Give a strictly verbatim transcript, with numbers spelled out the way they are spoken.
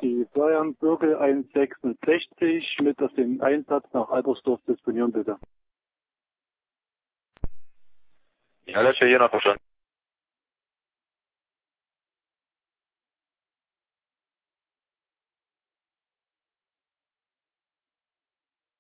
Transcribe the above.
die Florian Bürgel eins sechsundsechzig mit auf den Einsatz nach Albersdorf disponieren, bitte. Ja, das ist ja hier noch verstanden.